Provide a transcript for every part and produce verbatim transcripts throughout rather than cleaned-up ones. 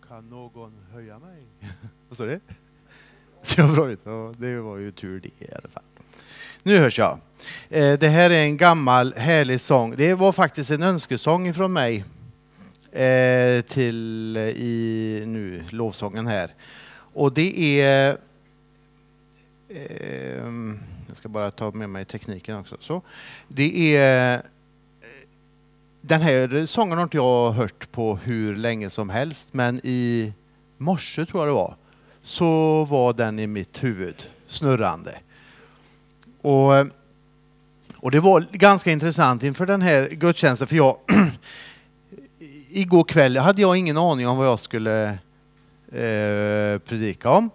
Kan någon höja mig? Vad sa du? Så bra ut. Ja, det var ju tur det i alla fall. Nu hörs jag. Det här är en gammal härlig sång. Det var faktiskt en önskesång från mig till i nu lovsången här. Och det är... Jag ska bara ta med mig tekniken också. Så. Det är... Den här sången har inte jag hört på hur länge som helst, men i morse tror jag det var, så var den i mitt huvud snurrande. Och, och det var ganska intressant inför den här gudstjänsten, för jag igår kväll hade jag ingen aning om vad jag skulle eh, predika om.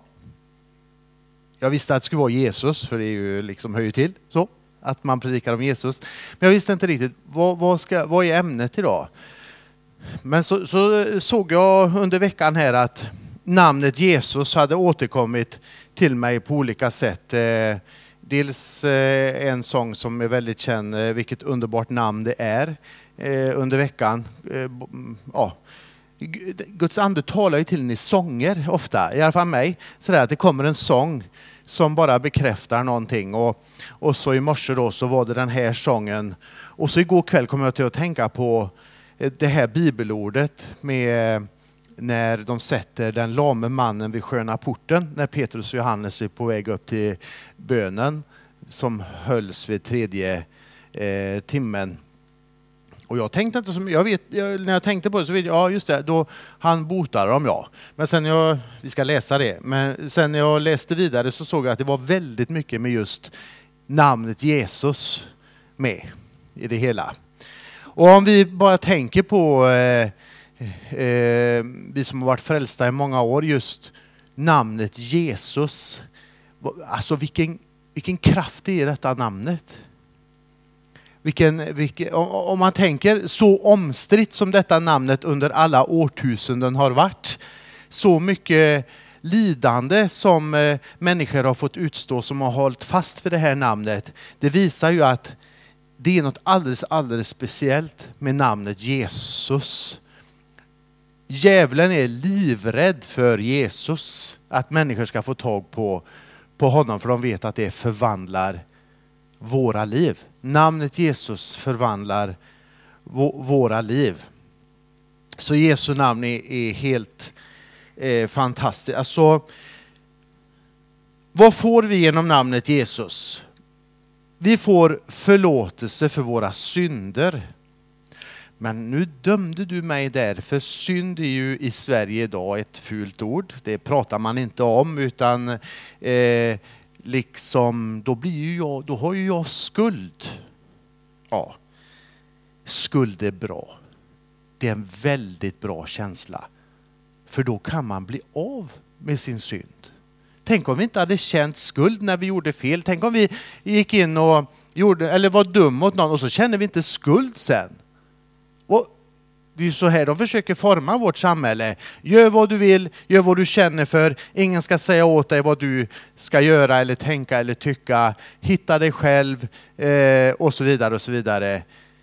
Jag visste att det skulle vara Jesus, för det är ju liksom höj till så. Att man predikar om Jesus. Men jag visste inte riktigt, vad, vad, ska, vad är ämnet idag? Men så, så såg jag under veckan här att namnet Jesus hade återkommit till mig på olika sätt. Eh, dels eh, en sång som är väldigt känd, eh, vilket underbart namn det är eh, under veckan. Eh, ja. Guds ande talar ju till en i sånger ofta, i alla fall mig. Så där, att det kommer en sång som bara bekräftar någonting. Och, och så i morse då så var det den här sången. Och så igår kväll kom jag till att tänka på det här bibelordet med när de sätter den lame mannen vid sköna porten. När Petrus och Johannes är på väg upp till bönen som hölls vid tredje eh, timmen. Och jag tänkte inte som jag vet jag, när jag tänkte på det så vet jag ja just det då han botar dem ja. Men sen jag vi ska läsa det. Men sen när jag läste vidare så såg jag att det var väldigt mycket med just namnet Jesus med i det hela. Och om vi bara tänker på eh, eh, vi som har varit frälsta i många år, just namnet Jesus. Alltså vilken vilken kraft är detta namnet? Vilken, vilken, om man tänker så omstritt som detta namnet under alla årtusenden har varit, så mycket lidande som eh, människor har fått utstå som har hållit fast för det här namnet, det visar ju att det är något alldeles, alldeles speciellt med namnet Jesus. Djävulen är livrädd för Jesus, att människor ska få tag på, på honom, för de vet att det förvandlar våra liv. Namnet Jesus förvandlar v- våra liv. Så Jesu namn är, är helt eh, fantastiskt. Alltså, vad får vi genom namnet Jesus? Vi får förlåtelse för våra synder. Men nu dömde du mig där, för synd är ju i Sverige idag ett fult ord. Det pratar man inte om, utan eh, liksom, då blir ju jag, då har ju jag skuld. Ja, skuld är bra. Det är en väldigt bra känsla. För då kan man bli av med sin synd. Tänk om vi inte hade känt skuld när vi gjorde fel. Tänk om vi gick in och gjorde, eller var dum mot någon och så känner vi inte skuld sen. Och det är ju så här de försöker forma vårt samhälle. Gör vad du vill, gör vad du känner för. Ingen ska säga åt dig vad du ska göra eller tänka eller tycka. Hitta dig själv eh, och så vidare och så vidare.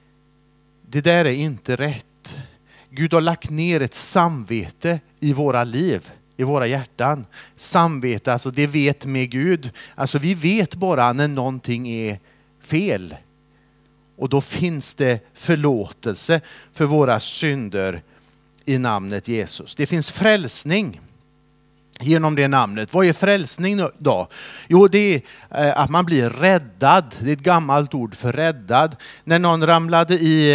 Det där är inte rätt. Gud har lagt ner ett samvete i våra liv, i våra hjärtan. Samvete, alltså det vet med Gud. Alltså vi vet bara när någonting är fel. Och då finns det förlåtelse för våra synder i namnet Jesus. Det finns frälsning genom det namnet. Vad är frälsning då? Jo, det är att man blir räddad. Det är ett gammalt ord för räddad. När någon ramlade i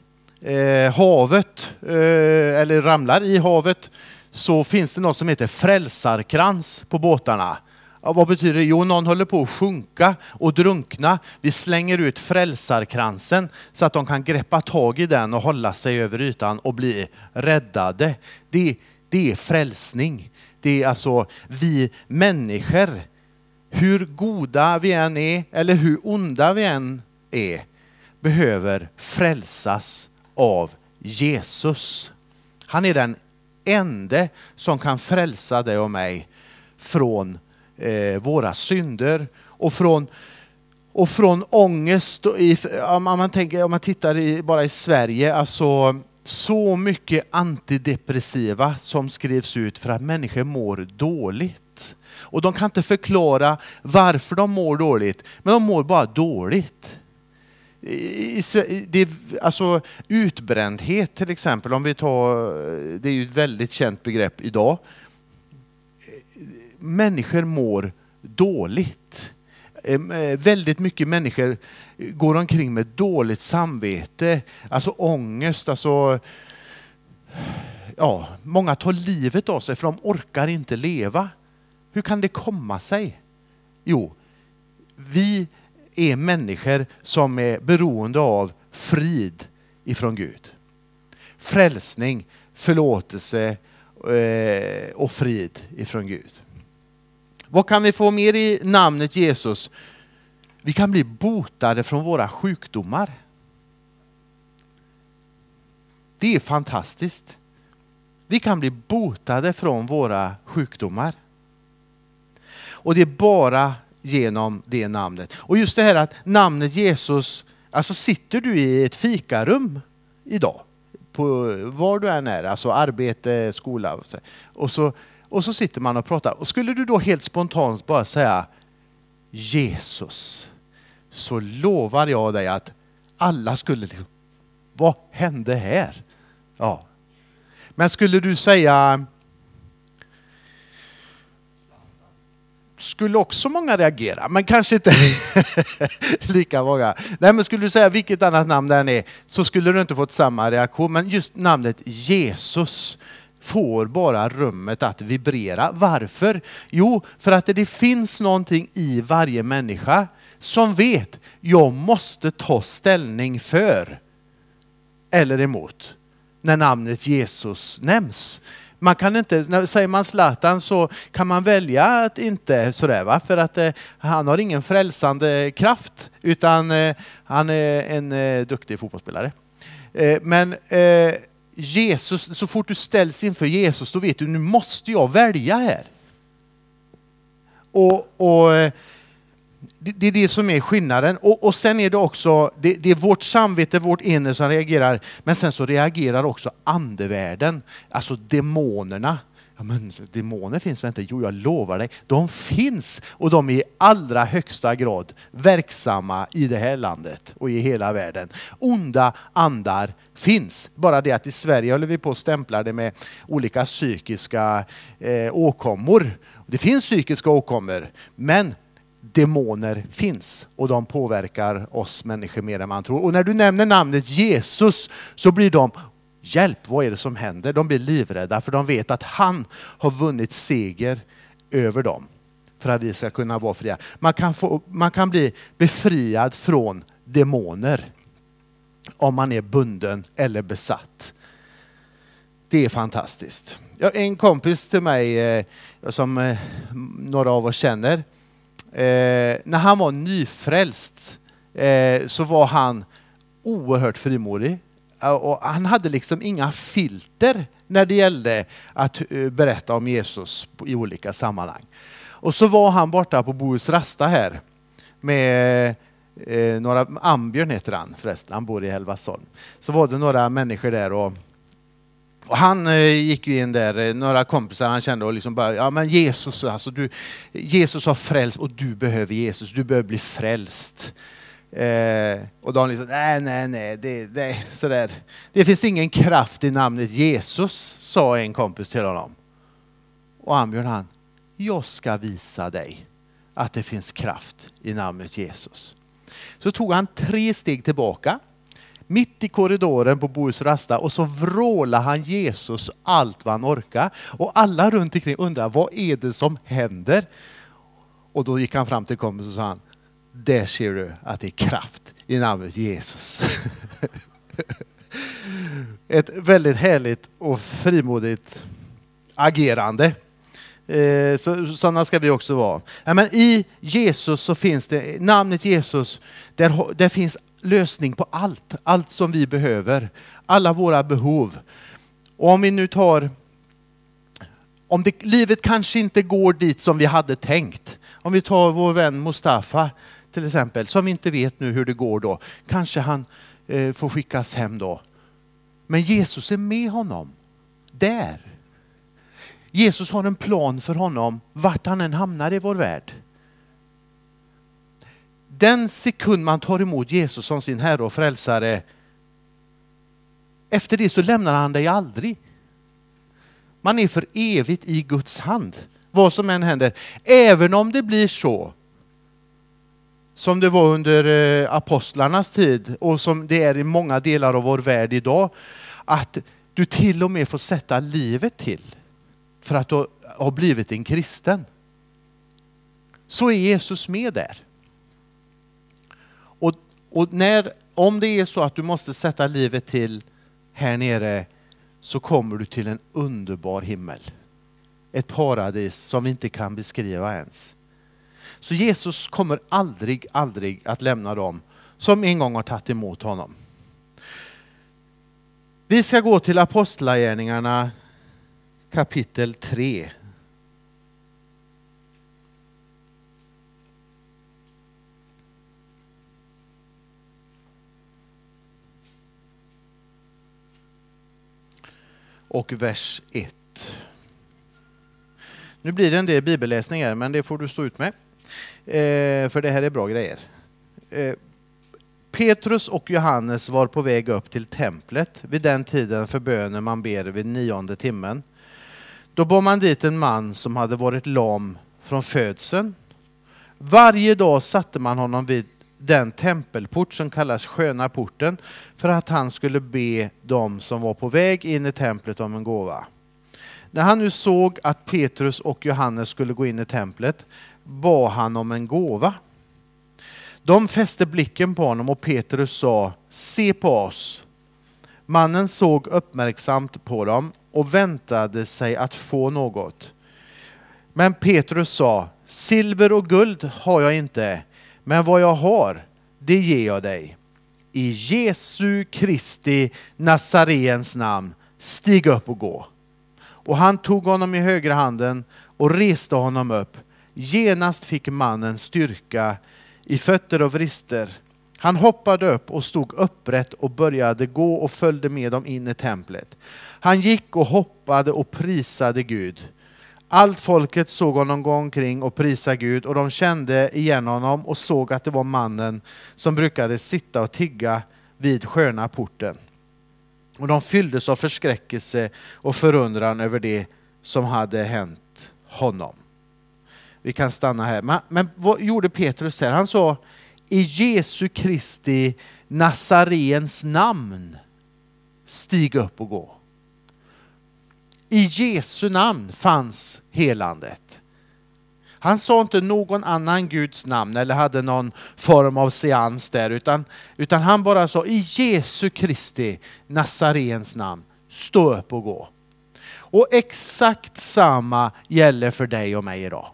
eh, havet, eh, eller ramlar i havet, så finns det något som heter frälsarkrans på båtarna. Ja, vad betyder det? Jo, någon håller på att sjunka och drunkna. Vi slänger ut frälsarkransen så att de kan greppa tag i den och hålla sig över ytan och bli räddade. Det, det är frälsning. Det är alltså vi människor, hur goda vi än är eller hur onda vi än är, behöver frälsas av Jesus. Han är den ende som kan frälsa dig och mig från Eh, våra synder och från och från ångest och i, om man tänker om man tittar i, bara i Sverige, alltså så mycket antidepressiva som skrivs ut för att människor mår dåligt. Och de kan inte förklara varför de mår dåligt, men de mår bara dåligt. Det, alltså utbrändhet till exempel, om vi tar, det är ju ett väldigt känt begrepp idag. Människor mår dåligt. Väldigt mycket människor går omkring med dåligt samvete, alltså ångest, alltså ja, många tar livet av sig för de orkar inte leva. Hur kan det komma sig? Jo, vi är människor som är beroende av frid ifrån Gud. Frälsning, förlåtelse och frid ifrån Gud. Vad kan vi få mer i namnet Jesus? Vi kan bli botade från våra sjukdomar. Det är fantastiskt. Vi kan bli botade från våra sjukdomar. Och det är bara genom det namnet. Och just det här att namnet Jesus, alltså sitter du i ett fikarum idag, på var du än är, alltså arbete, skola, och så, och så sitter man och pratar. Och skulle du då helt spontant bara säga Jesus, så lovar jag dig att alla skulle liksom, vad hände här? Ja. Men skulle du säga, skulle också många reagera, men kanske inte lika många. Nej, men skulle du säga vilket annat namn det är, så skulle du inte fått samma reaktion. Men just namnet Jesus får bara rummet att vibrera. Varför? Jo, för att det finns någonting i varje människa som vet, jag måste ta ställning för eller emot när namnet Jesus nämns. Man kan inte, när säger man Zlatan så kan man välja att inte sådär, va? För att eh, han har ingen frälsande kraft, utan eh, han är en eh, duktig fotbollsspelare. Eh, men eh, Jesus, så fort du ställs inför Jesus, då vet du, nu måste jag välja här. Och, och det, det är det som är skillnaden. Och, och sen är det också, det, det är vårt samvete, vårt inre som reagerar. Men sen så reagerar också andevärlden, alltså demonerna. Ja, men demoner finns väl inte? Jo, jag lovar dig. De finns, och de är i allra högsta grad verksamma i det här landet och i hela världen. Onda andar finns. Bara det att i Sverige håller vi på att stämpla det med olika psykiska eh, åkommor. Det finns psykiska åkommor, men demoner finns och de påverkar oss människor mer än man tror. Och när du nämner namnet Jesus så blir de, hjälp, vad är det som händer? De blir livrädda, för de vet att han har vunnit seger över dem för att vi ska kunna vara fria. Man kan, få, man kan bli befriad från demoner om man är bunden eller besatt. Det är fantastiskt. En kompis till mig eh, som eh, några av oss känner, eh, när han var nyfrälst eh, så var han oerhört frimodig. Och han hade liksom inga filter när det gällde att berätta om Jesus i olika sammanhang. Och så var han borta på Bohus Rasta här med eh, några, Ambjörn heter han förresten, han bor i Hälvasholm. Så var det några människor där och, och han eh, gick ju in där, några kompisar han kände och liksom bara, ja men Jesus, alltså du, Jesus har frälst och du behöver Jesus, du behöver bli frälst. Eh, och de liksom, nej, nej, nej, det, det, sådär. Det finns ingen kraft i namnet Jesus, sa en kompis till honom. Och Ambjörn han, jag ska visa dig att det finns kraft i namnet Jesus. Så tog han tre steg tillbaka, mitt i korridoren på Bohus Rasta, och så vrålade han Jesus allt vad han orkade. Och alla runt omkring undrar, vad är det som händer? Och då gick han fram till kompisen och sa han, där ser du att det är kraft i namnet Jesus. Ett väldigt härligt och frimodigt agerande. Eh, så, sådana ska vi också vara. Ja, men i Jesus så finns det, namnet Jesus, där, där finns lösning på allt. Allt som vi behöver. Alla våra behov. Och om vi nu tar, om det, livet kanske inte går dit som vi hade tänkt. Om vi tar vår vän Mustafa till exempel, som vi inte vet nu hur det går då. Kanske han eh, får skickas hem då. Men Jesus är med honom. Där. Jesus har en plan för honom vart han än hamnar i vår värld. Den sekund man tar emot Jesus som sin Herre och frälsare, efter det så lämnar han dig aldrig. Man är för evigt i Guds hand. Vad som än händer. Även om det blir så som det var under apostlarnas tid och som det är i många delar av vår värld idag, att du till och med får sätta livet till för att du har blivit en kristen. Så är Jesus med där. Och, och när, om det är så att du måste sätta livet till här nere, så kommer du till en underbar himmel. Ett paradis som vi inte kan beskriva ens. Så Jesus kommer aldrig, aldrig att lämna dem som en gång har tagit emot honom. Vi ska gå till Apostlagärningarna kapitel tre. Och vers ett. Nu blir det en del bibelläsningar, men det får du stå ut med. Eh, för det här är bra grejer. Eh, Petrus och Johannes var på väg upp till templet vid den tiden för bönen man ber vid nionde timmen. Då bar man dit en man som hade varit lam från födseln. Varje dag satte man honom vid den tempelport som kallas sköna porten för att han skulle be dem som var på väg in i templet om en gåva. När han nu såg att Petrus och Johannes skulle gå in i templet bad han om en gåva. De fäste blicken på honom och Petrus sa: se på oss. Mannen såg uppmärksamt på dem och väntade sig att få något. Men Petrus sa: silver och guld har jag inte, men vad jag har, det ger jag dig. I Jesu Kristi Nazareens namn, stig upp och gå. Och han tog honom i högra handen och reste honom upp. Genast fick mannen styrka i fötter och vrister. Han hoppade upp och stod upprätt och började gå och följde med dem in i templet. Han gick och hoppade och prisade Gud. Allt folket såg honom gå omkring och prisa Gud, och de kände igen honom och såg att det var mannen som brukade sitta och tigga vid sköna porten. Och de fylldes av förskräckelse och förundran över det som hade hänt honom. Vi kan stanna här. Men, men vad gjorde Petrus här? Han sa: i Jesu Kristi Nazareens namn, stig upp och gå. I Jesu namn fanns helandet. Han sa inte någon annan Guds namn eller hade någon form av seans där, utan, utan han bara sa: i Jesu Kristi Nazareens namn, stå upp och gå. Och exakt samma gäller för dig och mig idag.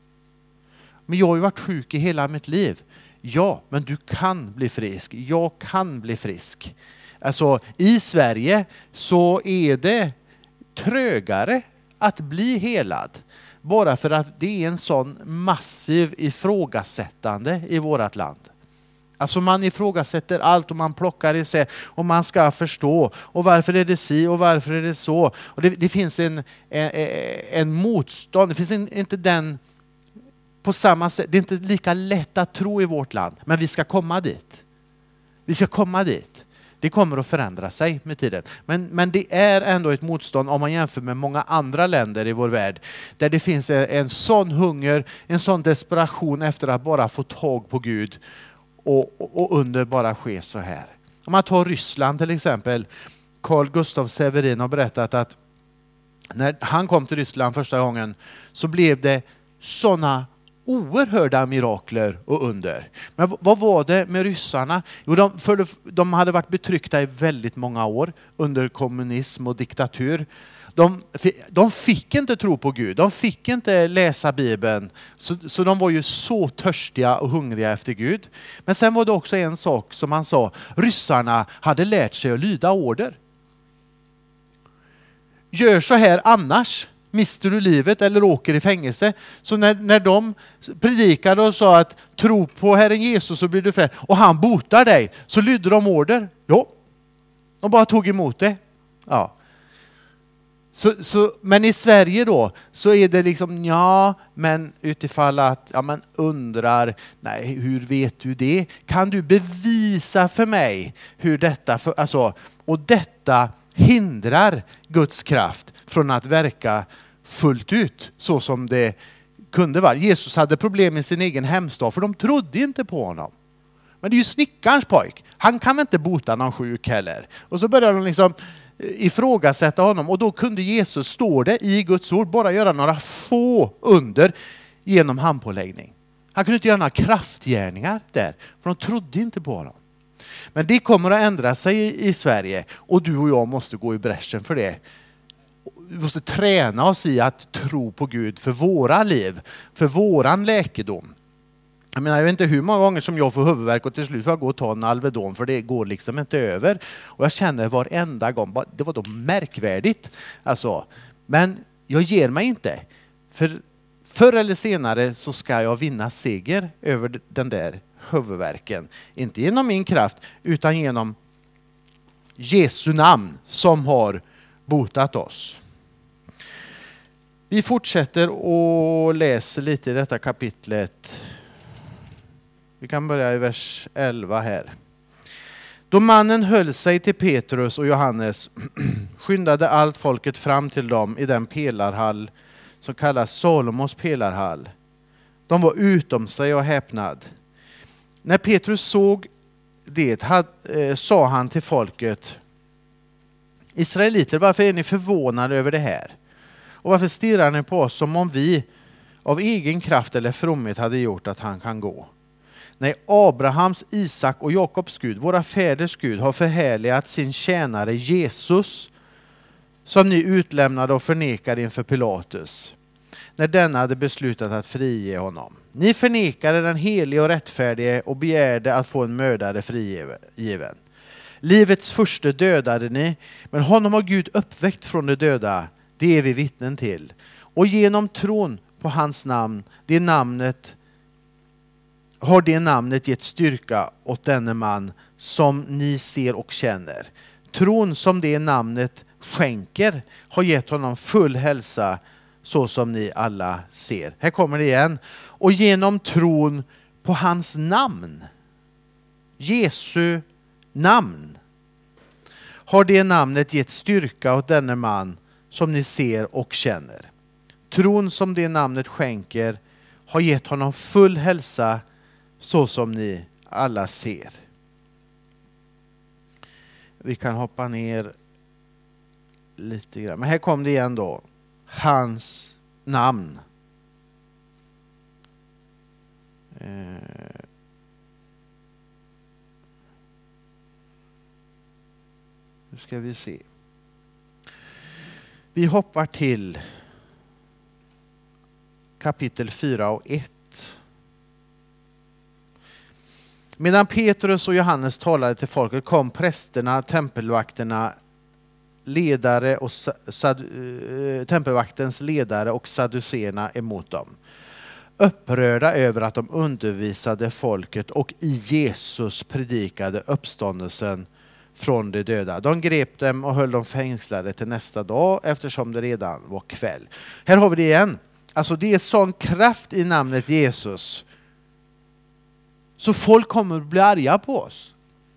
Men jag har ju varit sjuk i hela mitt liv. Ja, men du kan bli frisk. Jag kan bli frisk. Alltså i Sverige så är det trögare att bli helad. Bara för att det är en sån massiv ifrågasättande i vårt land. Alltså man ifrågasätter allt och man plockar isär och man ska förstå. Och varför är det si och varför är det så? Och det, det finns en, en, en motstånd. Det finns en, inte den på samma sätt. Det är inte lika lätt att tro i vårt land. Men vi ska komma dit. Vi ska komma dit. Det kommer att förändra sig med tiden. Men, men det är ändå ett motstånd om man jämför med många andra länder i vår värld. Där det finns en, en sån hunger, en sån desperation efter att bara få tag på Gud. Och, och, och under bara ske så här. Om man tar Ryssland till exempel. Carl Gustav Severin har berättat att när han kom till Ryssland första gången så blev det såna oerhörda mirakler och under. Men vad var det med ryssarna? Jo, de, för de hade varit betryckta i väldigt många år under kommunism och diktatur. De, de fick inte tro på Gud. De fick inte läsa Bibeln. Så, så de var ju så törstiga och hungriga efter Gud. Men sen var det också en sak som han sa. Ryssarna hade lärt sig att lyda order. Gör så här annars mister du livet eller åker i fängelse. Så när, när de predikade och sa att tro på Herren Jesus så blir du fri och han botar dig, så lydde de order. Ja, De bara tog emot det. Ja. Så, så, men i Sverige då så är det liksom ja, men utifall att ja, man undrar, nej, hur vet du det? Kan du bevisa för mig hur detta, för, alltså, och detta hindrar Guds kraft från att verka fullt ut så som det kunde vara. Jesus hade problem med sin egen hemstad för de trodde inte på honom. Men det är ju snickarns pojk. Han kan inte bota någon sjuk heller. Och så började de liksom ifrågasätta honom. Och då kunde Jesus, står det i Guds ord, bara göra några få under genom handpåläggning. Han kunde inte göra några kraftgärningar där. För de trodde inte på honom. Men det kommer att ändra sig i, i Sverige. Och du och jag måste gå i bräschen för det. Vi måste träna oss i att tro på Gud för våra liv. För våran läkedom. Jag menar, jag vet inte hur många gånger som jag får huvudvärk och till slut får jag gå och ta en Alvedon för det går liksom inte över. Och jag känner varenda gång, det var då märkvärdigt. Alltså, men jag ger mig inte. För förr eller senare så ska jag vinna seger över den där huvudvärken. Inte genom min kraft utan genom Jesu namn som har botat oss. Vi fortsätter och läser lite i detta kapitlet. Vi kan börja i vers elva här. Då mannen höll sig till Petrus och Johannes skyndade allt folket fram till dem i den pelarhall som kallas Salomos pelarhall. De var utom sig och häpnad. När Petrus såg det had, eh, sa han till folket: Israeliter, varför är ni förvånade över det här? Och varför stirrar ni på oss som om vi av egen kraft eller fromhet hade gjort att han kan gå? Nej, Abrahams, Isak och Jakobs Gud, våra fäders Gud, har förhärligat sin tjänare Jesus som ni utlämnade och förnekade inför Pilatus när denna hade beslutat att frige honom. Ni förnekade den helige och rättfärdige och begärde att få en mördare frigiven. Livets första dödade ni, men honom har Gud uppväckt från de döda. Det är vi vittnen till. Och genom tron på hans namn, det namnet har det namnet gett styrka åt denne man som ni ser och känner. Tron som det namnet skänker har gett honom full hälsa så som ni alla ser. Här kommer det igen. Och genom tron på hans namn, Jesu namn, har det namnet gett styrka åt denne man som ni ser och känner. Tron som det namnet skänker har gett honom full hälsa så som ni alla ser. Vi kan hoppa ner lite grann. Men här kom det igen då. Hans namn. Eh. Nu ska vi se. Vi hoppar till kapitel fyra och ett. Medan Petrus och Johannes talade till folket kom prästerna, tempelvakterna, ledare och sad, tempelvaktens ledare och sadduceerna emot dem. Upprörda över att de undervisade folket och i Jesus predikade uppståndelsen från de döda. De grep dem och höll dem fängslade till nästa dag eftersom det redan var kväll. Här har vi det igen. Alltså det är sån kraft i namnet Jesus. Så folk kommer att bli arga på oss.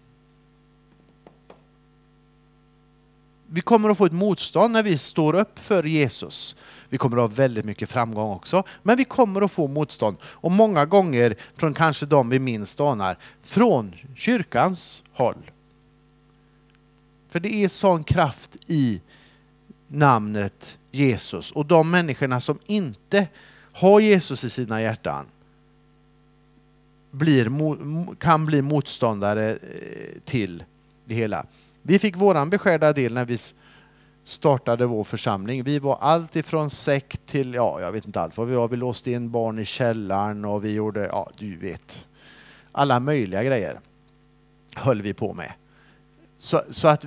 Vi kommer att få ett motstånd när vi står upp för Jesus. Vi kommer att ha väldigt mycket framgång också. Men vi kommer att få motstånd. Och många gånger från kanske de vi minst anar. Från kyrkans håll. För det är sån kraft i namnet Jesus. Och de människorna som inte har Jesus i sina hjärtan blir, kan bli motståndare till det hela. Vi fick våran beskärda del när vi startade vår församling. Vi var allt ifrån sekt till, ja jag vet inte allt vad vi var. Vi låste in barn i källaren och vi gjorde, ja du vet, alla möjliga grejer höll vi på med. Så, så att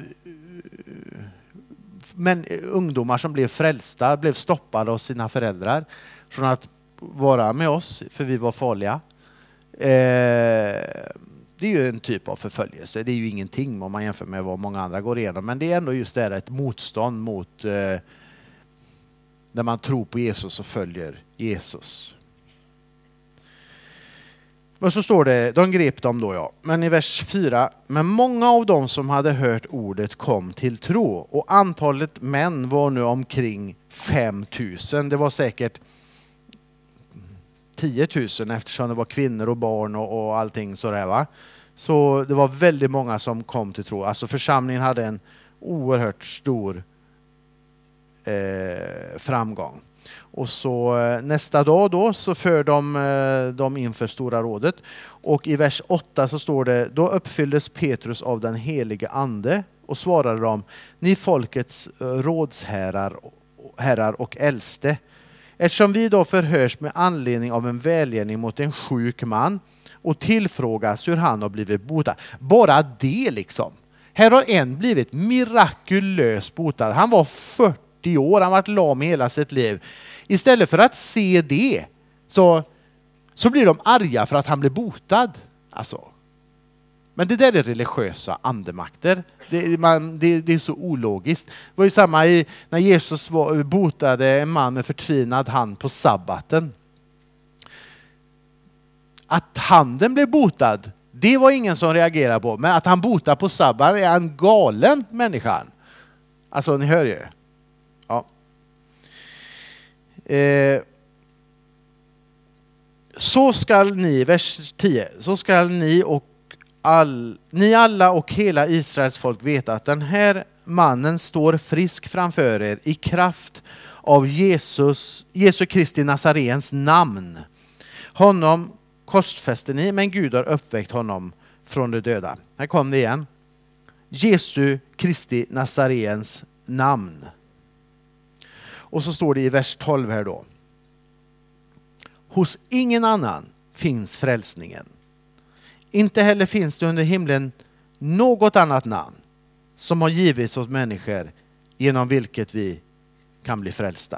men ungdomar som blev frälsta blev stoppade av sina föräldrar från att vara med oss för vi var farliga. Eh, Det är ju en typ av förföljelse. Det är ju ingenting om man jämför med vad många andra går igenom. Men det är ändå just det här ett motstånd mot eh, när man tror på Jesus och följer Jesus. Och så står det, de grep dem då ja. Men i vers fyra, men många av dem som hade hört ordet kom till tro. Och antalet män var nu omkring fem tusen. Det var säkert tio tusen eftersom det var kvinnor och barn och, och allting sådär va. Så det var väldigt många som kom till tro. Alltså församlingen hade en oerhört stor eh, framgång. Och så eh, nästa dag då så för de eh, dem inför Stora rådet. Och i vers åtta så står det, då uppfylldes Petrus av den helige ande och svarade dem, ni folkets eh, rådsherrar herrar och äldste. Eftersom vi då förhörs med anledning av en välgärning mot en sjuk man och tillfrågas hur han har blivit botad. Bara det liksom. Här har en blivit mirakulöst botad. Han var fyrtio år, han har varit lam i hela sitt liv. Istället för att se det så, så blir de arga för att han blir botad. Alltså. Men det där är religiösa andemakter. Det, man, det, det är så ologiskt. Det var ju samma i, när Jesus var, botade en man med förtvinad hand på sabbaten. Att handen blev botad, det var ingen som reagerade på. Men att han botar på sabbaten är en galen människa. Alltså ni hör ju. Ja. Eh. Så skall ni, vers tio, så skall ni och All, ni alla och hela Israels folk vet att den här mannen står frisk framför er i kraft av Jesus, Jesu Kristi Nazarens namn. Honom korsfäste ni, men Gud har uppväckt honom från de döda. Här kom det igen. Jesu Kristi Nazarens namn. Och så står det i vers tolv här då. Hos ingen annan finns frälsningen. Inte heller finns det under himlen något annat namn som har givits åt människor genom vilket vi kan bli frälsta.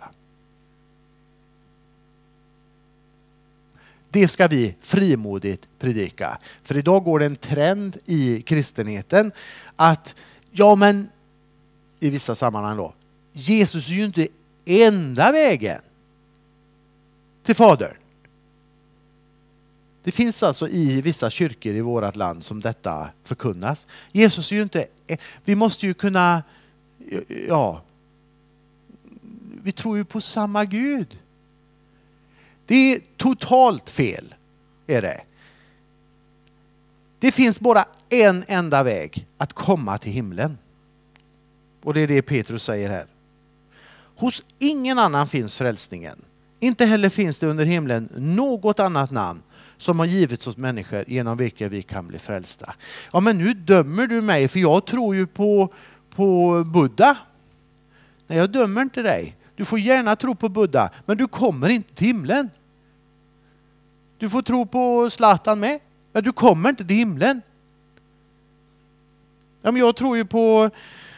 Det ska vi frimodigt predika. För idag går det en trend i kristenheten att, ja men i vissa sammanhang då, Jesus är ju inte enda vägen till Fadern. Det finns alltså i vissa kyrkor i vårt land som detta förkunnas. Jesus är ju inte, vi måste ju kunna, ja, vi tror ju på samma Gud. Det är totalt fel, är det. Det finns bara en enda väg att komma till himlen. Och det är det Petrus säger här. Hos ingen annan finns frälsningen. Inte heller finns det under himlen något annat namn som har givits åt människor genom vilka vi kan bli frälsta. Ja men nu dömer du mig för jag tror ju på, på Buddha. Nej jag dömer inte dig. Du får gärna tro på Buddha men du kommer inte till himlen. Du får tro på Zlatan med men du kommer inte till himlen. Ja, men jag tror ju på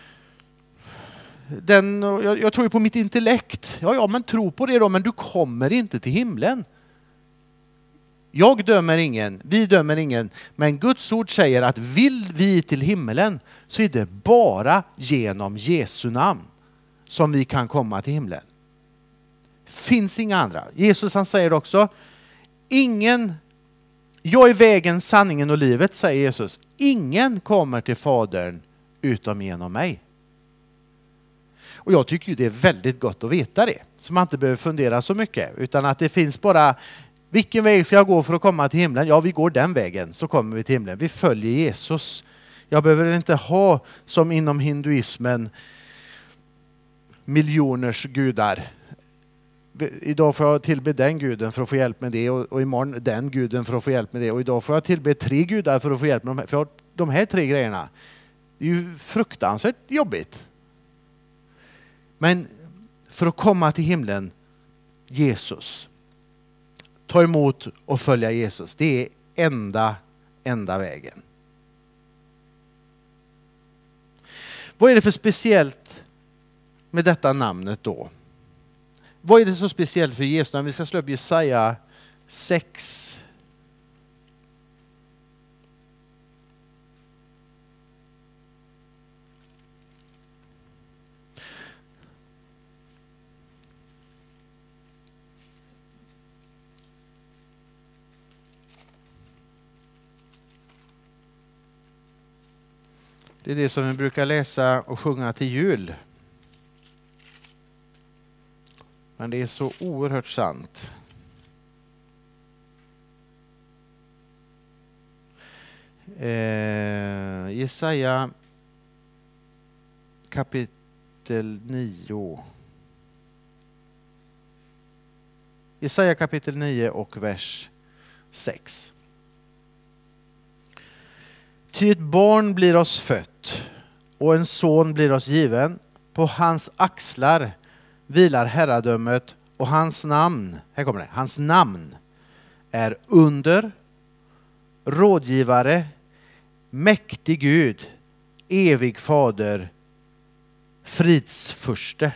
den, jag, jag tror ju på mitt intellekt. Ja, ja men tro på det då men du kommer inte till himlen. Jag dömer ingen, vi dömer ingen, men Guds ord säger att vill vi till himmelen så är det bara genom Jesu namn som vi kan komma till himlen. Finns inga andra. Jesus han säger också, ingen, jag är vägen, sanningen och livet, säger Jesus. Ingen kommer till Fadern utom genom mig. Och jag tycker ju det är väldigt gott att veta det. Så man inte behöver fundera så mycket utan att det finns bara, vilken väg ska jag gå för att komma till himlen? Ja, vi går den vägen så kommer vi till himlen. Vi följer Jesus. Jag behöver inte ha som inom hinduismen miljoners gudar. Idag får jag tillbe den guden för att få hjälp med det och imorgon den guden för att få hjälp med det. Och idag får jag tillbe tre gudar för att få hjälp med de här, för de här tre grejerna. Det är ju fruktansvärt jobbigt. Men för att komma till himlen, Jesus. Ta emot och följa Jesus. Det är enda, enda vägen. Vad är det för speciellt med detta namnet då? Vad är det så speciellt för Jesus? När vi ska slå upp Jesaja sex. Det är det som vi brukar läsa och sjunga till jul. Men det är så oerhört sant. Eh, Jesaja kapitel nio. Jesaja kapitel nio och vers sex. Ty ett barn blir oss fött och en son blir oss given. På hans axlar vilar herradömet och hans namn, här kommer det, hans namn är under, rådgivare, mäktig Gud, evig fader, fridsfurste.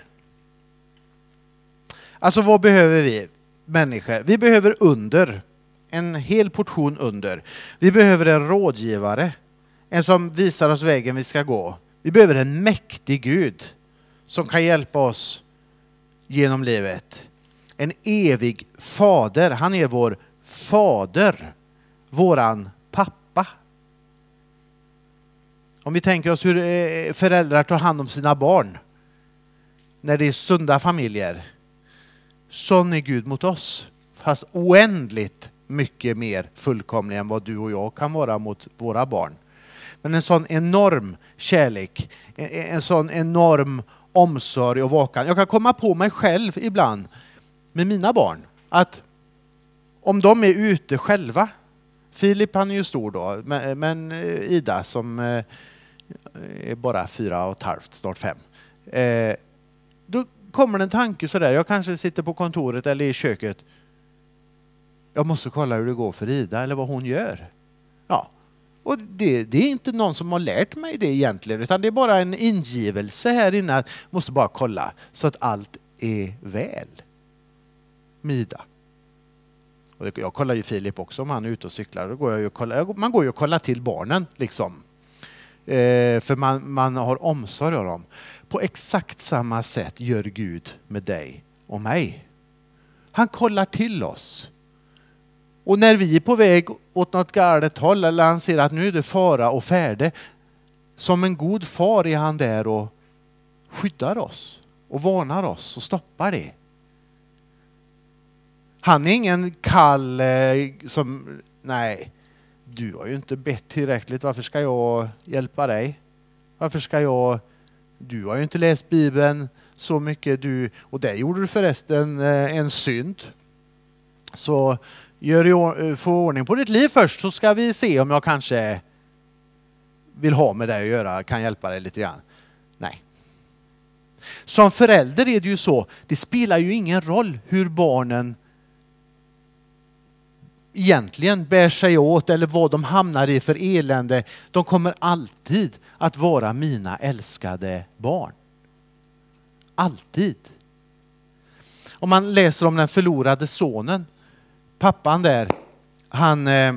Alltså vad behöver vi människor? Vi behöver under, en hel portion under. Vi behöver en rådgivare, en som visar oss vägen vi ska gå. Vi behöver en mäktig Gud som kan hjälpa oss genom livet. En evig fader, han är vår fader, våran pappa. Om vi tänker oss hur föräldrar tar hand om sina barn när det är sunda familjer. Sån är Gud mot oss, fast oändligt mycket mer fullkomlig än vad du och jag kan vara mot våra barn. Men en sån enorm kärlek, en sån enorm omsorg och vakan. Jag kan komma på mig själv ibland med mina barn att om de är ute själva, Filip han är ju stor då, men Ida som är bara fyra och ett halvt, snart fem, då kommer en tanke sådär, jag kanske sitter på kontoret eller i köket, jag måste kolla hur det går för Ida eller vad hon gör. Ja. Och det, det är inte någon som har lärt mig det egentligen, utan det är bara en ingivelse här inne. Jag måste bara kolla så att allt är väl. Mida. Och jag kollar ju Filip också om han är ute och cyklar. Då går jag ju och kollar. Man går ju och kollar till barnen liksom. Eh, för man, man har omsorg om dem. På exakt samma sätt gör Gud med dig och mig. Han kollar till oss. Och när vi är på väg åt något galet håll eller han ser att nu är det fara och färde, som en god far är han där och skyddar oss och varnar oss och stoppar det. Han är ingen kall eh, som, nej, du har ju inte bett tillräckligt, varför ska jag hjälpa dig? Varför ska jag, du har ju inte läst Bibeln så mycket, du, och där gjorde du förresten eh, en synd. Så gör, få ordning på ditt liv först så ska vi se om jag kanske vill ha med dig att göra, kan hjälpa dig lite grann. Nej. Som förälder är det ju så, det spelar ju ingen roll hur barnen egentligen bär sig åt eller vad de hamnar i för elände. De kommer alltid att vara mina älskade barn. Alltid. Om man läser om den förlorade sonen, pappan där, han, eh,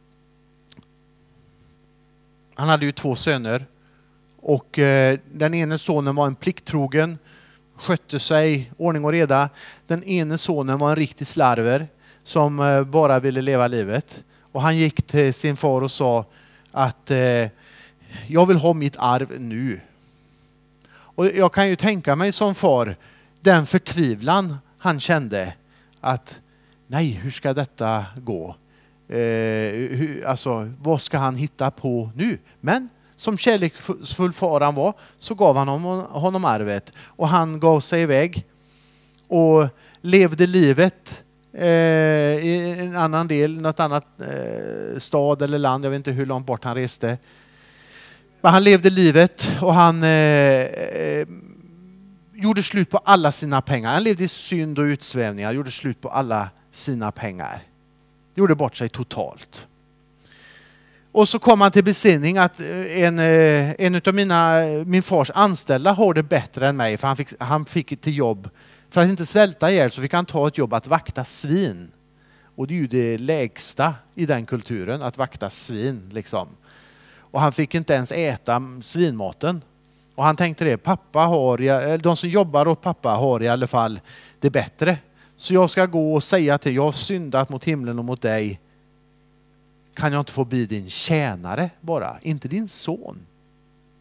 han hade ju två söner och eh, den ene sonen var en plikttrogen, skötte sig, ordning och reda. Den ene sonen var en riktig slarver som eh, bara ville leva livet. Och han gick till sin far och sa att eh, jag vill ha mitt arv nu. Och jag kan ju tänka mig som far den förtvivlan han kände att nej, hur ska detta gå? Eh, hur, alltså, vad ska han hitta på nu? Men som kärleksfull far han var så gav han honom, honom arvet. Och han gav sig iväg och levde livet eh, i en annan del, något annat eh, stad eller land. Jag vet inte hur långt bort han reste. Men han levde livet och han eh, eh, gjorde slut på alla sina pengar. Han levde i synd och utsvävningar, gjorde slut på alla sina pengar. Gjorde bort sig totalt. Och så kom han till besinning att en, en av mina, min fars anställda har det bättre än mig. För han fick, han fick till jobb, för att inte svälta ihjäl så fick han ta ett jobb att vakta svin. Och det är ju det lägsta i den kulturen, att vakta svin liksom. Och han fick inte ens äta svinmaten. Och han tänkte det, pappa har, de som jobbar åt pappa har i alla fall det bättre. Så jag ska gå och säga till, jag har syndat mot himlen och mot dig. Kan jag inte få bli din tjänare bara, inte din son?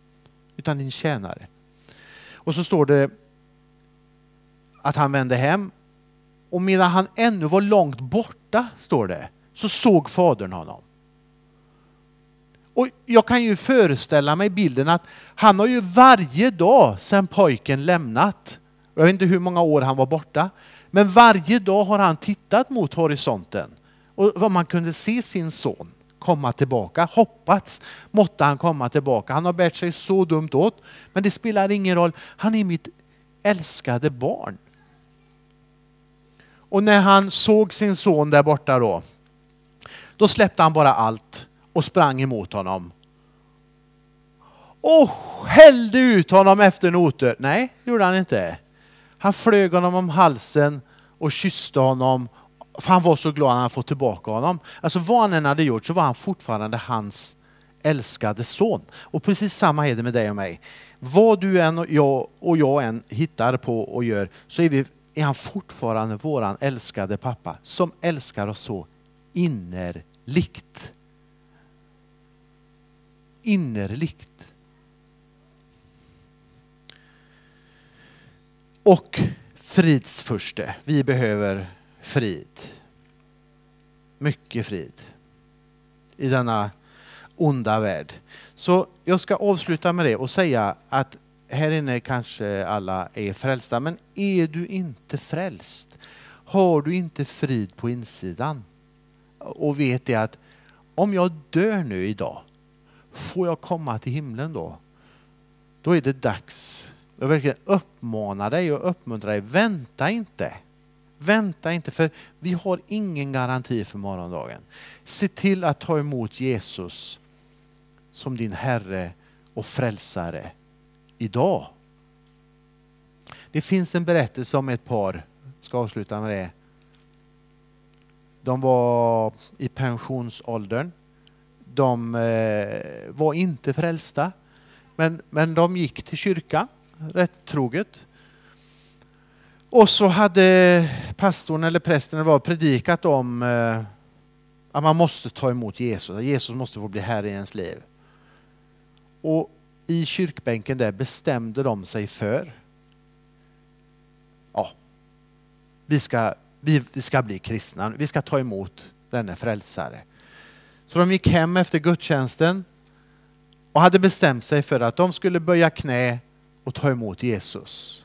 utan din tjänare. Och så står det att han vände hem. Och medan han ännu var långt borta, står det, så såg fadern honom. Och jag kan ju föreställa mig bilden att han har ju varje dag sedan pojken lämnat, jag vet inte hur många år han var borta, men varje dag har han tittat mot horisonten och vad man kunde se sin son komma tillbaka. Hoppats måtte han komma tillbaka. Han har bärt sig så dumt åt, men det spelar ingen roll. Han är mitt älskade barn. Och när han såg sin son där borta då, då släppte han bara allt och sprang emot honom. Och hällde ut honom efter noter. Nej, det gjorde han inte. Han flög honom om halsen och kysste honom. För han var så glad att han fått tillbaka honom. Alltså vad han än hade gjort så var han fortfarande hans älskade son. Och precis samma är det med dig och mig. Vad du än och jag, och jag än hittar på och gör, så är, vi, är han fortfarande våran älskade pappa. Som älskar oss så innerligt. Innerligt. Och fridsförste. Vi behöver frid. Mycket frid. I denna onda värld. Så jag ska avsluta med det och säga att här inne kanske alla är frälsta. Men är du inte frälst? Har du inte frid på insidan? Och vet det att om jag dör nu idag, får jag komma till himlen då? Då är det dags. Jag verkligen uppmanar dig och uppmuntrar dig. Vänta inte. Vänta inte, för vi har ingen garanti för morgondagen. Se till att ta emot Jesus som din Herre och frälsare idag. Det finns en berättelse om ett par, ska avsluta med det. De var i pensionsåldern. De eh, var inte frälsta, men, men de gick till kyrkan rätt troget. Och så hade pastorn eller prästen var predikat om eh, att man måste ta emot Jesus. Att Jesus måste få bli Herre i ens liv. Och i kyrkbänken där bestämde de sig för ja, vi ska, vi, vi ska bli kristna. Vi ska ta emot denne frälsare. Så de gick hem efter gudstjänsten och hade bestämt sig för att de skulle böja knä och ta emot Jesus.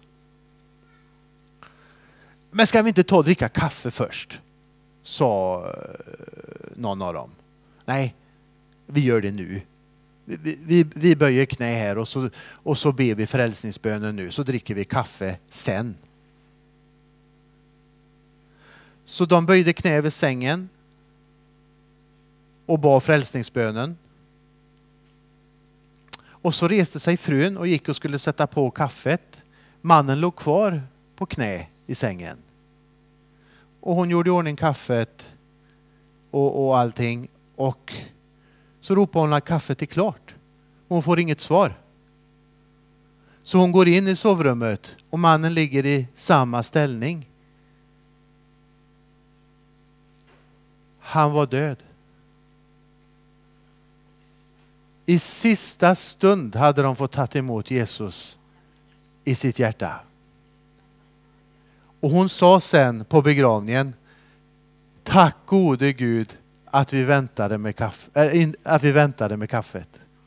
Men ska vi inte ta och dricka kaffe först? Sa någon av dem. Nej, vi gör det nu. Vi, vi, vi böjer knä här och så, och så ber vi frälsningsbönen nu. Så dricker vi kaffe sen. Så de böjde knä vid sängen och bad frälsningsbönen. Och så reste sig frun och gick och skulle sätta på kaffet. Mannen låg kvar på knä i sängen. Och hon gjorde i ordning kaffet och, och allting. Och så ropade hon att kaffet är klart. Hon får inget svar. Så hon går in i sovrummet och mannen ligger i samma ställning. Han var död. I sista stund hade de fått ta emot Jesus i sitt hjärta. Och hon sa sen på begravningen: tack gode Gud att vi väntade med, kaffe, äh, att vi väntade med kaffet.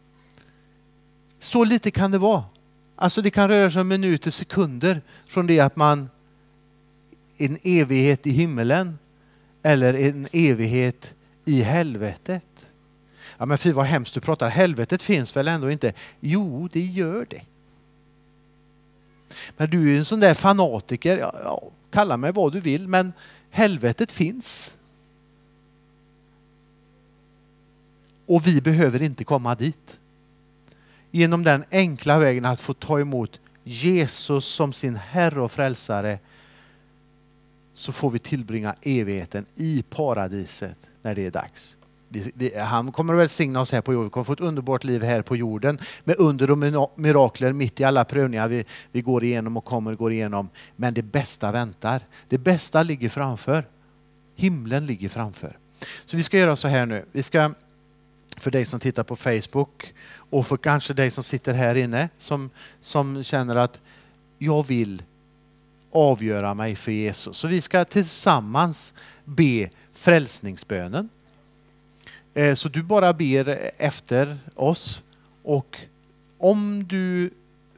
Så lite kan det vara. Alltså det kan röra sig om minuter, sekunder från det att man en evighet i himmelen eller en evighet i helvetet. Ja men fy vad hemskt du pratar. Helvetet finns väl ändå inte? Jo, det gör det. Men du är en sån där fanatiker. Ja, ja, kalla mig vad du vill, men helvetet finns. Och vi behöver inte komma dit. Genom den enkla vägen att få ta emot Jesus som sin Herre och frälsare, så får vi tillbringa evigheten i paradiset när det är dags. Vi, vi, han kommer att välsigna oss här på jorden. Vi kommer få ett underbart liv här på jorden med under och mirakler mitt i alla prövningar vi, vi går igenom och kommer gå igenom. Men det bästa väntar. Det bästa ligger framför. Himlen ligger framför. Så vi ska göra så här nu. Vi ska för dig som tittar på Facebook och för kanske dig som sitter här inne som, som känner att jag vill avgöra mig för Jesus. Så vi ska tillsammans be frälsningsbönen. Så du bara ber efter oss, och om du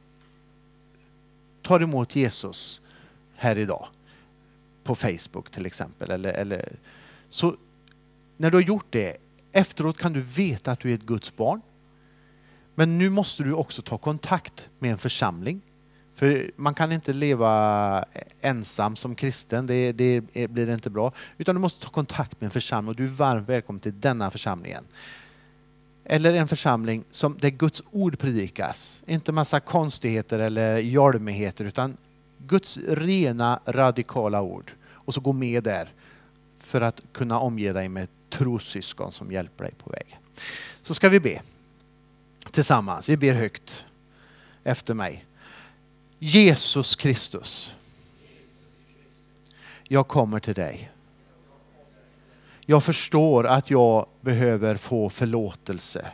tar emot Jesus här idag på Facebook till exempel, eller, eller, så när du har gjort det, efteråt kan du veta att du är ett Guds barn. Men nu måste du också ta kontakt med en församling. För man kan inte leva ensam som kristen, det, det blir inte bra. Utan du måste ta kontakt med en församling, och du är varmt välkommen till denna församlingen. Eller en församling som där Guds ord predikas. Inte massa konstigheter eller hjälmigheter, utan Guds rena radikala ord. Och så gå med där för att kunna omge dig med trossyskon som hjälper dig på vägen. Så ska vi be tillsammans. Vi ber högt efter mig. Jesus Kristus, jag kommer till dig. Jag förstår att jag behöver få förlåtelse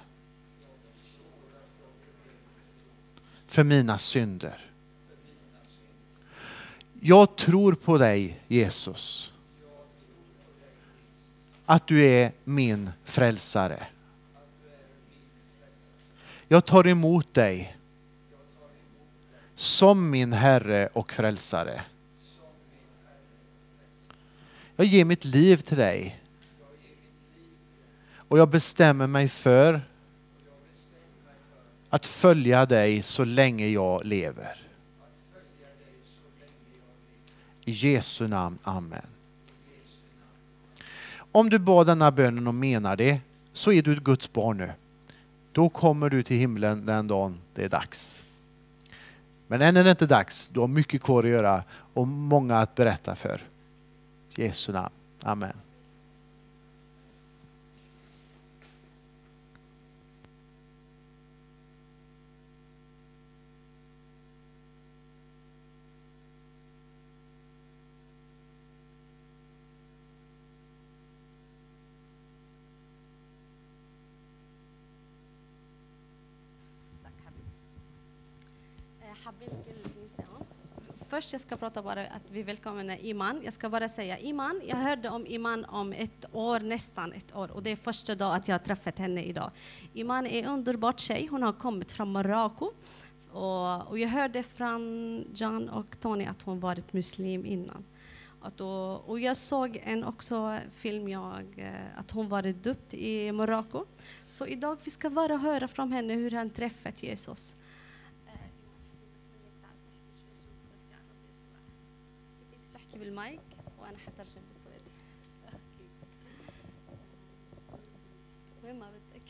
för mina synder. Jag tror på dig, Jesus, att du är min frälsare. Jag tar emot dig som min Herre och frälsare. Jag ger mitt liv till dig. Och jag bestämmer mig för att följa dig så länge jag lever. I Jesu namn, amen. Om du bad denna bönen och menar det, så är du ett Guds barn nu. Då kommer du till himlen den dagen det är dags. Men än är det inte dags. Du har mycket kvar att göra och många att berätta för. I Jesu namn, amen. Först jag ska prata bara att vi välkomnar Iman. Jag ska bara säga Iman. Jag hörde om Iman om ett år, nästan ett år. Och det är första dag att jag har träffat henne idag. Iman är en underbar tjej. Hon har kommit från Marocko. Och, och jag hörde från John och Tony att hon varit muslim innan. Att, och, och jag såg en också film jag, att hon varit döpt i Marocko. Så idag vi ska bara höra från henne hur han träffat Jesus. بالمايك وانا حترجم بالسويدي. وين ما بدك.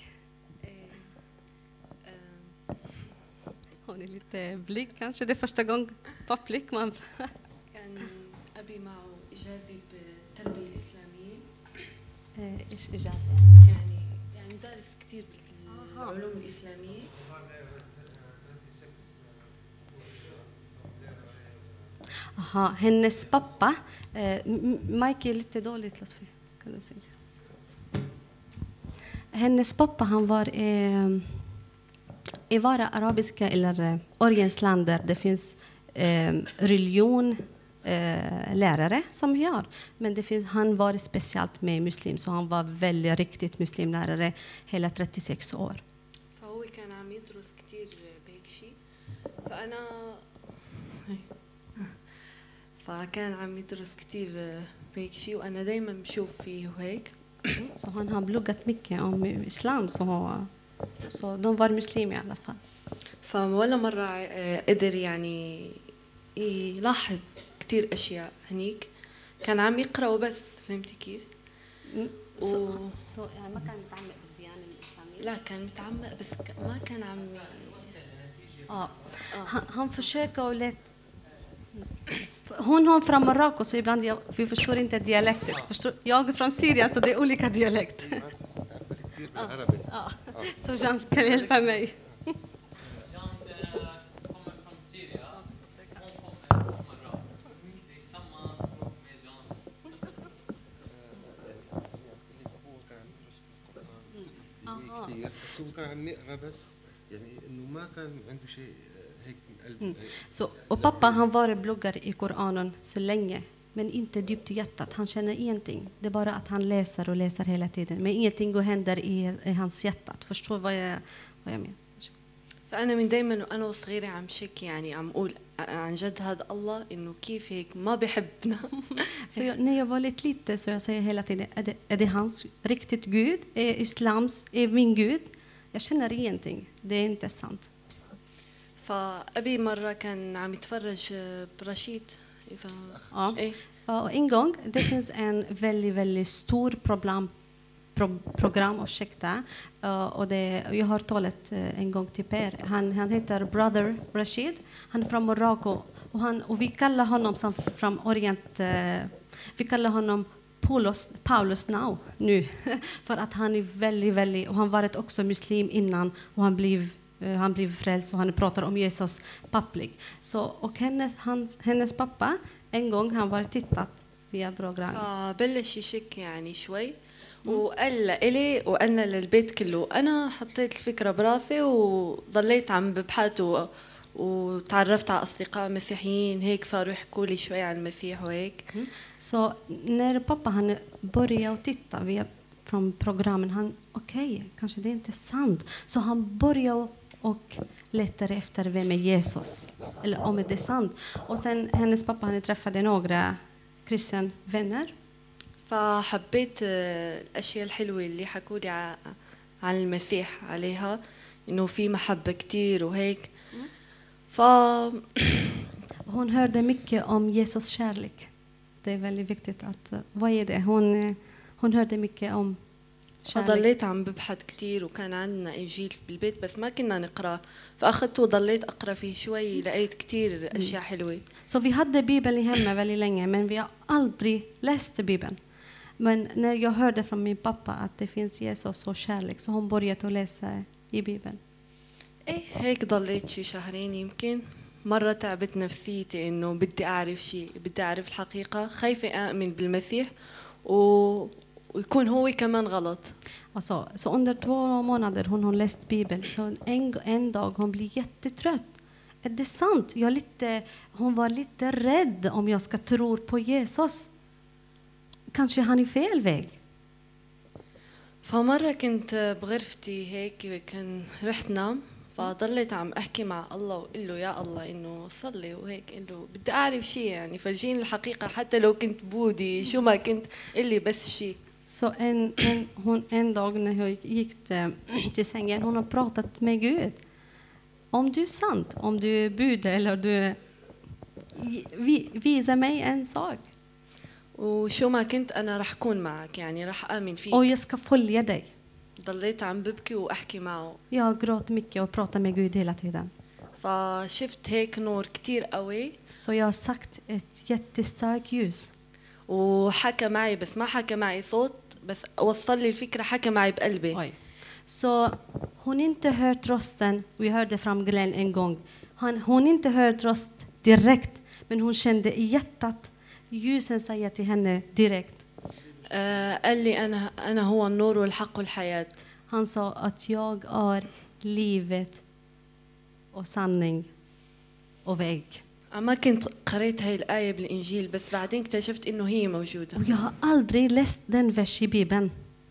هون lite blick kanske det är första gången public man كان أبي معه إجازة بالتربية الإسلامية. إيش إجازة؟ يعني يعني دارس كتير بالعلوم الإسلامية. Aha, hennes pappa, eh, Mike är lite dåligt Lotfi, kan du säga. Hennes pappa han var eh, i våra arabiska eller eh, oriensländer det finns eh, religion eh, lärare som gör, men det finns han var speciellt med muslim så han var väldigt riktigt muslimlärare hela trettiosex år. فهو كان عم يدرس كتير بهيك شيء فأنا فكان عم يدرس كتير بهيك شيء وأنا دايما بشوف فيه وهيك. Så han har pluggat mycket om islam så så de var muslimer i alla fall. فولا مرة قدر يعني يلاحظ كتير أشياء هنيك كان عم يقرأ وبس فهمتي كيف؟ و... så يعني ما كان متعمق بالديانة الإسلامية. لا كان متعمق بس ما كان عم اه han försöker och lätt hon har från Marocko så ibland jag, vi förstår inte dialekter. Förstår, jag är från Syrien så det är olika dialekt. Ja, ja. Så Jean kan hjälpa mig. Jean kommer från Syrien. Hon kommer från Marocko. Det är samma språk med Jean. Aha. كثير بس هو كان عم يقرا بس يعني انه ما كان عنده شيء هيك من قلبه. Så, och pappa han var bloggare i Koranen så länge, men inte djupt i hjärtat. Han känner ingenting. Det är bara att han läser och läser hela tiden. Men ingenting går händer i, i hans hjärta. Förstår vad jag, vad jag menar? فأنا من دايما وأنا وصغيرة عم شكي يعني عم أقول عن جد هذا الله إنه كيف هيك ما بحبنا. Så jag, när jag var lite lite så jag säger hela tiden, är det, är det hans riktigt Gud? Är islams, är min Gud? Jag känner ingenting. Det är inte sant. فأبي مرة كان عم يتفرج برشيد إذا Ja. إيه Ja, och en gång, det finns en väldigt, väldigt stor problem, pro, program, ursäkta. Uh, och det, jag har talat uh, en gång till Per. Han, han heter Brother Rashid. Han är från Marocko. Och, han, och vi kallar honom som från Orient. Uh, vi kallar honom Paulus, Paulus now nu. För att han är väldigt, väldigt... Och han varit också muslim innan. Och han blev... Han blev frälst och han pratar om Jesus papplig. Så, och hennes, hans, hennes pappa, en gång han var tittat via program. فبلش يشك يعني شوي وقال لإلي وقالنا للبيت كله. أنا حطيت الفكرة براسي وضليت عم ببحث و... وتعرفت على أصدقاء مسيحيين هيك صاروا يحكوا لي شوي عن المسيح وهيك. Så när pappa han började titta via från programmen, han okej, okay, kanske det är inte sant. Så han började och letade efter vem är Jesus eller om det är sant. Och sen hennes pappa han träffade några kristna vänner. فحبيت الأشياء الحلوة اللي حكوا لي عن المسيح عليها إنه في محبة كتير وهيك. ف hon hörde mycket om Jesus kärlek. Det är väldigt viktigt att vad är det? Hon hon hörde mycket om kärlek. فضليت عم ببحث كتير وكان عندنا إنجيل بالبيت بس ما كنا نقرأ فأخذته وضليت أقرأ فيه شوي لقيت كتير أشياء حلوة. Så vi hade Bibeln i hemma väldigt länge men vi har aldrig läst Bibeln. Men när jag hörde från min pappa att det finns Jesus och kärlek så hon började att läsa i Bibeln. إيه هيك ضليت شي شهرين يمكن. مرة تعبت نفسيتي إنه بدي أعرف شيء بدي أعرف الحقيقة خايفة أؤمن بالمسيح و ويكون هو كمان غلط. Alltså, så under två månader hon har läst Bibeln så en, en dag hon blir jättetrött. Är det sant? Jag lite, hon var lite rädd om jag ska tro på Jesus. Kanske han är fel väg. فمرة كنت بغرفتي هيك كان رحت نام فضليت عم أحكي مع الله وقل له يا الله إنه صلي وهيك قل له بدي أعرف شيء يعني فرجيني الحقيقة حتى لو كنت بودي شو ما كنت قل لي بس شيء. Så en, en, hon, en dag när jag gick till sängen, hon har pratat med Gud. Om du är sant, om du är bud eller du vi, visa mig en sak. وشو ما كنت أنا رح كون معك يعني رح آمن فيك. Och jag ska följa dig. ضليت عم ببكي وأحكي معه. Jag gråter mycket och pratar med Gud hela tiden. فشفت هيك نور كتير قوي. Så jag har sagt ett jättestarkt ljus. وحكى معي بس ما حكى معي صوت بس وصل لي الفكرة حكى معي بقلبي. Oj. Så hon inte hört rösten. Vi hörde från Glenn en gång. Han, hon inte hört röst direkt. Men hon kände i hjärtat. Ljusen säger till henne direkt. آه قال لي أنا أنا هو النور والحق والحياة. Han sa att jag är livet och sanning och väg. ما كنت قريت هاي الآية بالإنجيل بس بعدين اكتشفت إنه هي موجودة. Och jag har aldrig läst den vers i Bibeln.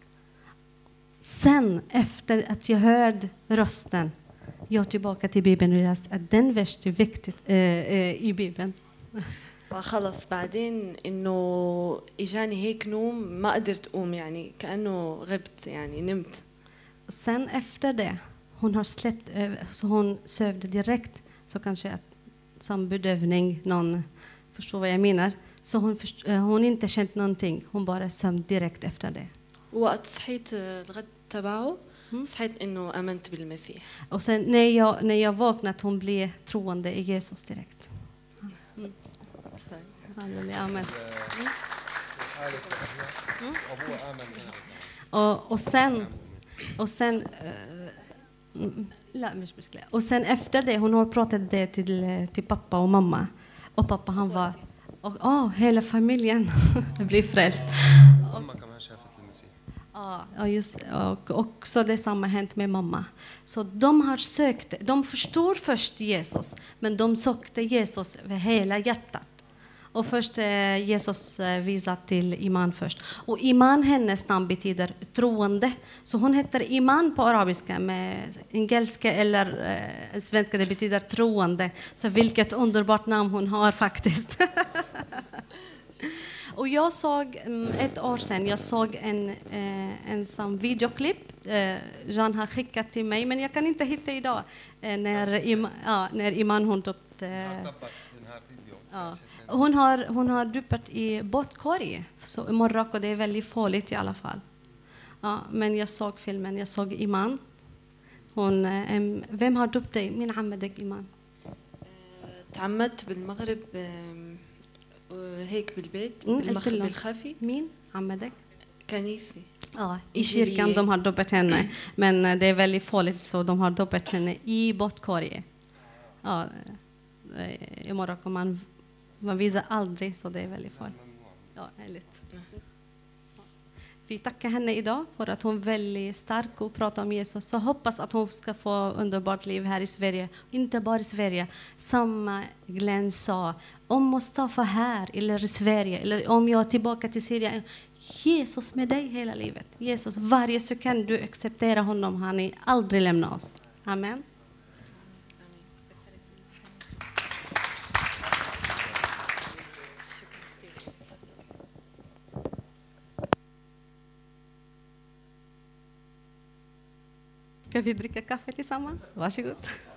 Sen efter att jag hörde rösten, jag tillbaka till Bibeln och läste att den vers är viktigt äh, äh, i Bibeln. فخلص بعدين إنه إجاني هيك نوم ما قدرت أقوم يعني كأنه غبت يعني نمت. Sen efter det, hon har släppt över, så hon sövde direkt, så kanske att som bedövning, någon förstår vad jag menar. Så hon, först, hon inte känt någonting, hon bara sömn direkt efter det. وقت صحيت الغد تبعه صحيت إنه آمنت بالمسيح. Och sen när jag, när jag vaknat, hon blev troende i Jesus direkt. Mm. Halleluja, amen. Och, och sen och sen uh, och sen efter det hon har pratat det till till pappa och mamma och pappa han var och oh, hela familjen blev frälst. mamma كمان شافت المسيح. Ja, ja, just det. Och också detsamma hänt med mamma. Så de har sökt, de förstår först Jesus, men de sökte Jesus med hela hjärtat. Och först eh, Jesus eh, visar till Iman först. Och Iman, hennes namn betyder troende. Så hon heter Iman på arabiska, med engelska eller eh, svenska, det betyder troende. Så vilket underbart namn hon har faktiskt. Och jag såg um, ett år sedan, jag såg en, eh, en sån videoklipp. Eh, Jean har skickat till mig, men jag kan inte hitta idag. Eh, när, Ima, ja, när Iman hon tog... Eh, ja. Hon har, hon har dupat i båtkorg så i Marocko, det är väldigt farligt i alla fall. Ja, men jag såg filmen, jag såg Iman. Hon, eh, vem har döpt dig? Min عمدك Iman. تعمدت بالمغرب آم، وهيك بالبيت مم، بالمخ... قلت لهم. بالخفي Min عمدك. كنيسي. Ja, i kyrkan de har döpt henne. Men eh, det är väldigt farligt så de har döpt henne i båtkorg. Ja, eh, i Marocko man, man visar aldrig så det är väldigt farligt. Ja, ärligt. Vi tackar henne idag för att hon är väldigt stark och pratar om Jesus. Så hoppas att hon ska få underbart liv här i Sverige. Inte bara i Sverige. Samma Glenn sa. Om Mustafa här eller i Sverige. Eller om jag är tillbaka till Syrien. Jesus med dig hela livet. Jesus, varje sekund du accepterar honom. Han är aldrig lämnar oss. Amen. Ska vi dricka kaffe tillsammans? Varsågod.